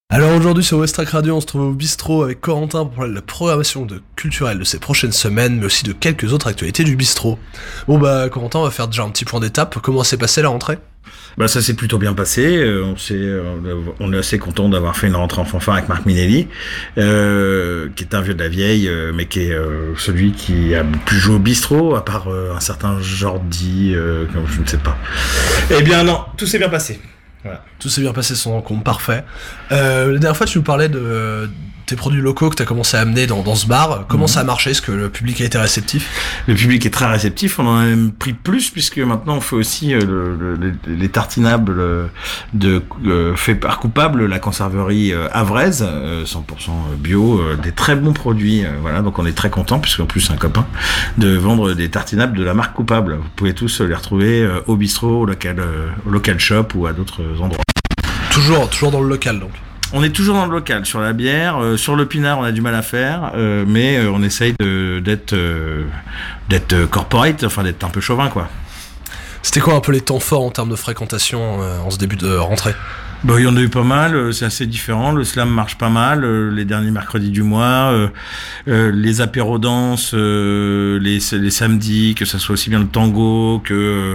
Alors aujourd'hui sur Westrack Radio, on se trouve au bistrot avec Corentin pour parler de la programmation culturelle de ces prochaines semaines, mais aussi de quelques autres actualités du bistrot. Bon bah Corentin, on va faire déjà un petit point d'étape. Comment s'est passée la rentrée ? Bah ça s'est plutôt bien passé. On est assez content d'avoir fait une rentrée en fanfare avec Marc Minelli, qui est un vieux de la vieille, mais qui est celui qui a plus joué au bistrot, à part un certain Jordi, je ne sais pas. Eh bien non, tout s'est bien passé. Voilà. Tout s'est bien passé, son rencontre, parfait. La dernière fois, tu nous parlais de tes produits locaux que tu as commencé à amener dans ce bar. Comment ça a marché ? Est-ce que le public a été réceptif ? Le public est très réceptif, on en a même pris plus, puisque maintenant on fait aussi les tartinables fait par Coupable, la conserverie havraise, 100% bio, des très bons produits. Voilà, donc on est très content, puisqu'en plus c'est un copain, de vendre des tartinables de la marque Coupable. Vous pouvez tous les retrouver au bistrot, au local shop ou à d'autres endroits. Toujours dans le local donc. On est toujours dans le local, sur la bière, sur le pinard on a du mal à faire, mais on essaye d'être corporate, enfin d'être un peu chauvin quoi. C'était quoi un peu les temps forts en termes de fréquentation en ce début de rentrée ? Bah, il y en a eu pas mal, c'est assez différent. Le slam marche pas mal, les derniers mercredis du mois, les apéros danses, les samedis, que ça soit aussi bien le tango que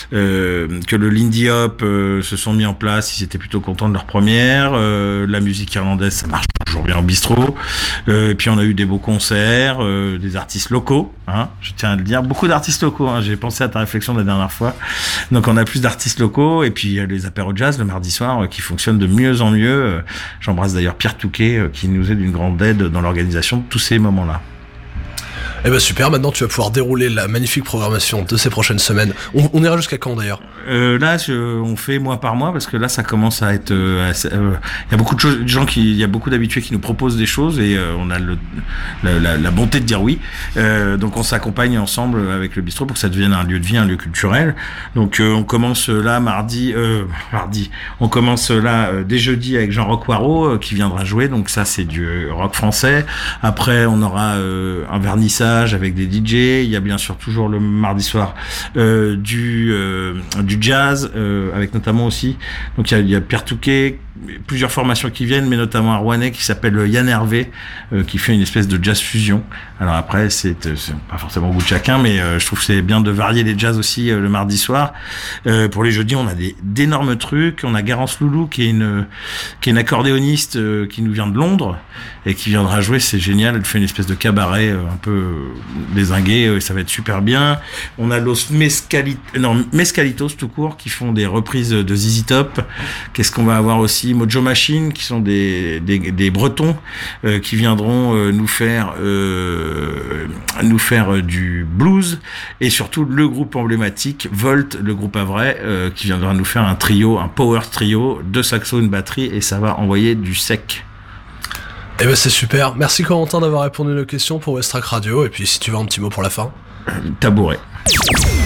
le Lindy Hop se sont mis en place. Ils étaient plutôt contents de leur première. La musique irlandaise, ça marche toujours bien au bistrot. Et puis on a eu des beaux concerts, des artistes locaux, hein, je tiens à le dire, beaucoup d'artistes locaux. Hein, j'ai pensé à ta réflexion de la dernière fois. Donc on a plus d'artistes locaux et puis les apéros jazz le mardi soir qui fonctionnent de mieux en mieux. J'embrasse d'ailleurs Pierre Touquet qui nous est d'une grande aide dans l'organisation de tous ces moments-là. Eh ben super, maintenant tu vas pouvoir dérouler la magnifique programmation de ces prochaines semaines. On ira jusqu'à quand d'ailleurs ? Là, on fait mois par mois parce que là, ça commence à être. Il y a beaucoup de choses, il y a beaucoup d'habitués qui nous proposent des choses et on a la bonté de dire oui. Donc, on s'accompagne ensemble avec le bistrot pour que ça devienne un lieu de vie, un lieu culturel. Donc, on commence là mardi. On commence là dès jeudi avec Jean-Roch Waro qui viendra jouer. Donc, ça, c'est du rock français. Après, on aura un vernissage avec des DJ. Il y a bien sûr toujours le mardi soir du jazz avec notamment aussi donc il y a Pierre Touquet, plusieurs formations qui viennent, mais notamment un Rouennais qui s'appelle Yann Hervé qui fait une espèce de jazz fusion. Alors après c'est pas forcément au goût de chacun, mais je trouve que c'est bien de varier les jazz aussi le mardi soir. Pour les jeudis on a d'énormes trucs. On a Garance Loulou qui est une accordéoniste qui nous vient de Londres et qui viendra jouer. C'est génial, elle fait une espèce de cabaret un peu dézingué, ça va être super bien. On a Los Mescalitos tout court qui font des reprises de ZZ Top. Qu'est-ce qu'on va avoir aussi ? Mojo Machine qui sont des Bretons qui viendront nous faire du blues, et surtout le groupe emblématique Volt, le groupe Havrais qui viendra nous faire un power trio, 2 saxos, une batterie, et ça va envoyer du sec. Eh ben c'est super, merci Corentin d'avoir répondu à nos questions pour Westrack Radio, et puis si tu veux un petit mot pour la fin. Tabouret.